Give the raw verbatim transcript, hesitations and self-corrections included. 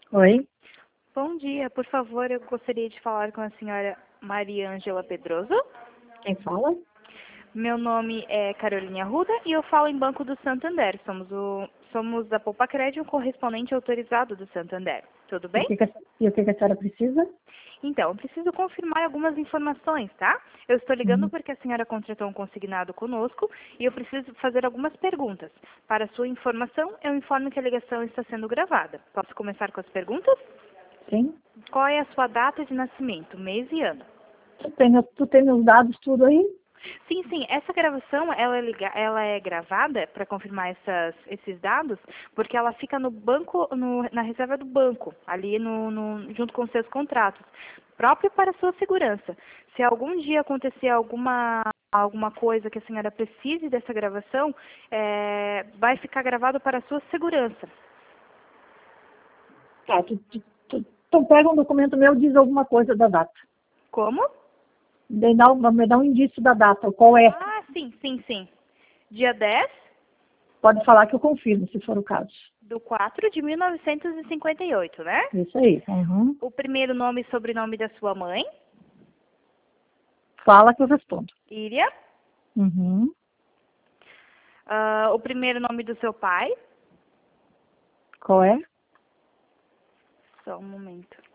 Oi, Bom dia, por favor, eu gostaria de falar com a senhora Maria Ângela Pedroso. quem fala? Meu nome é Carolina Arruda e eu falo em Banco do Santander. Somos, o, somos da Poupa Crédito, um correspondente autorizado do Santander. Tudo E o bem? que, que, a, e o que, que a senhora precisa? Então, eu preciso confirmar algumas informações, tá? Eu estou ligando Uhum. porque a senhora contratou um consignado conosco e eu preciso fazer algumas perguntas. Para sua informação, eu informo que a ligação está sendo gravada. Posso começar com as perguntas? Sim? Qual é a sua data de nascimento, mês e ano? Tu tem, meu- tu tem meus dados tudo aí? Sim, sim. Essa gravação, ela é, liga- ela é gravada para confirmar essas- esses dados, porque ela fica no banco, no- na reserva do banco, ali no, no- junto com os seus contratos, próprio para a sua segurança. Se algum dia acontecer alguma alguma coisa que a senhora precise dessa gravação, é, vai ficar gravado para a sua segurança. Tá, tu, tu, tu, então pega um documento meu e diz alguma coisa da data. Como? Me dá, um- me dá um indício da data, qual é? Ah, sim, sim, sim. Dia dez Pode falar que eu confirmo, se for o caso. do quatro de mil novecentos e cinquenta e oito, né? Isso aí. Uhum. O primeiro nome e sobrenome da sua mãe, Fala que eu respondo. Íria. Uhum. Ah, o primeiro nome do seu pai. Qual é? Só um momento.